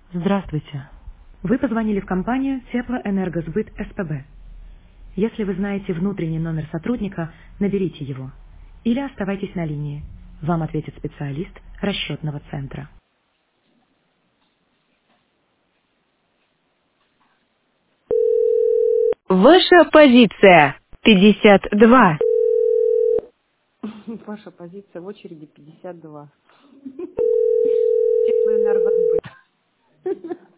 Здравствуйте. Вы позвонили в компанию Теплоэнергосбыт СПБ. Если вы знаете внутренний номер сотрудника, наберите его. Или оставайтесь на линии. Вам ответит специалист расчетного центра. Ваша позиция 52. Ваша позиция в очереди 52. Теплоэнергосбыт.